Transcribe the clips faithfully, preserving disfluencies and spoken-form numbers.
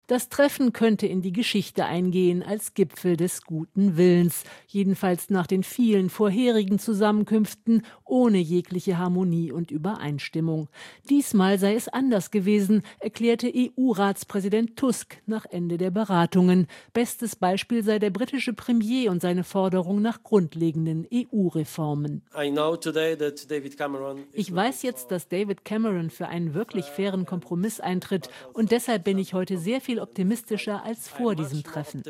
Das Treffen könnte in die Geschichte eingehen als Gipfel des guten Willens, jedenfalls nach den vielen vorherigen Zusammenkünften ohne jegliche Harmonie und Übereinstimmung. Diesmal sei es anders gewesen, erklärte E U-Ratspräsident Tusk nach Ende der Beratungen. Bestes Beispiel sei der britische Premier und seine Forderung nach grundlegenden E U-Reformen. Ich weiß jetzt, dass David Cameron für einen wirklich fairen Kompromiss eintritt, und deshalb bin ich heute sehr viel optimistischer als vor diesem Treffen.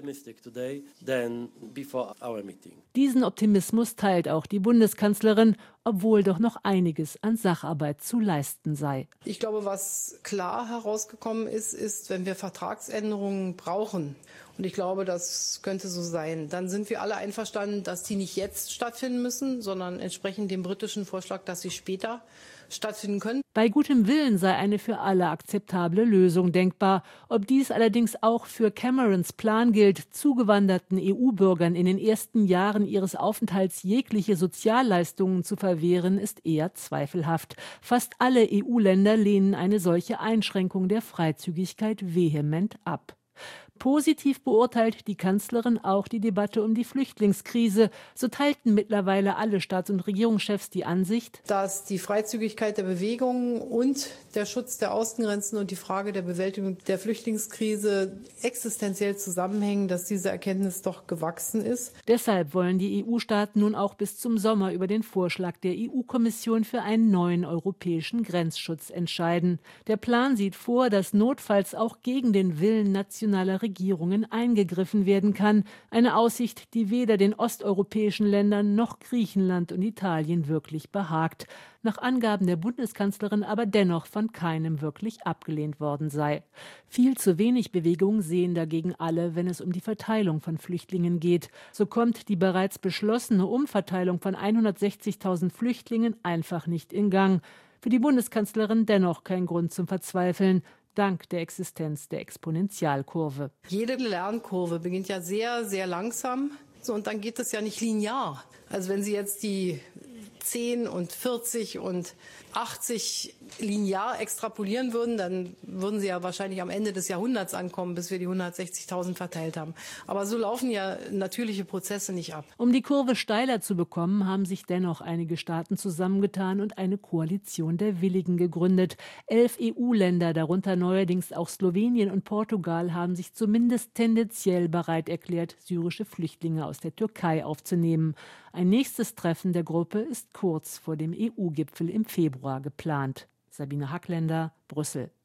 Diesen Optimismus teilt auch die Bundeskanzlerin, obwohl doch noch einiges an Sacharbeit zu leisten sei. Ich glaube, was klar herausgekommen ist, ist, wenn wir Vertragsänderungen brauchen, und ich glaube, das könnte so sein, dann sind wir alle einverstanden, dass die nicht jetzt stattfinden müssen, sondern entsprechend dem britischen Vorschlag, dass sie später stattfinden können. Bei gutem Willen sei eine für alle akzeptable Lösung denkbar. Ob dies allerdings auch für Camerons Plan gilt, zugewanderten E U-Bürgern in den ersten Jahren ihres Aufenthalts jegliche Sozialleistungen zu verwehren, ist eher zweifelhaft. Fast alle E U-Länder lehnen eine solche Einschränkung der Freizügigkeit vehement ab. Positiv beurteilt die Kanzlerin auch die Debatte um die Flüchtlingskrise. So teilten mittlerweile alle Staats- und Regierungschefs die Ansicht, dass die Freizügigkeit der Bewegungen und der Schutz der Außengrenzen und die Frage der Bewältigung der Flüchtlingskrise existenziell zusammenhängen, dass diese Erkenntnis doch gewachsen ist. Deshalb wollen die E U-Staaten nun auch bis zum Sommer über den Vorschlag der E U-Kommission für einen neuen europäischen Grenzschutz entscheiden. Der Plan sieht vor, dass notfalls auch gegen den Willen nationaler Regierungen Regierungen eingegriffen werden kann. Eine Aussicht, die weder den osteuropäischen Ländern noch Griechenland und Italien wirklich behagt. Nach Angaben der Bundeskanzlerin aber dennoch von keinem wirklich abgelehnt worden sei. Viel zu wenig Bewegung sehen dagegen alle, wenn es um die Verteilung von Flüchtlingen geht. So kommt die bereits beschlossene Umverteilung von hundertsechzigtausend Flüchtlingen einfach nicht in Gang. Für die Bundeskanzlerin dennoch kein Grund zum Verzweifeln. Dank der Existenz der Exponentialkurve. Jede Lernkurve beginnt ja sehr, sehr langsam. So, und dann geht es ja nicht linear. Also wenn Sie jetzt die zehn und vierzig und achtzig linear extrapolieren würden, dann würden sie ja wahrscheinlich am Ende des Jahrhunderts ankommen, bis wir die hundertsechzigtausend verteilt haben. Aber so laufen ja natürliche Prozesse nicht ab. Um die Kurve steiler zu bekommen, haben sich dennoch einige Staaten zusammengetan und eine Koalition der Willigen gegründet. Elf E U-Länder, darunter neuerdings auch Slowenien und Portugal, haben sich zumindest tendenziell bereit erklärt, syrische Flüchtlinge aus der Türkei aufzunehmen. Ein nächstes Treffen der Gruppe ist kurz vor dem E U-Gipfel im Februar geplant. Sabine Hackländer, Brüssel.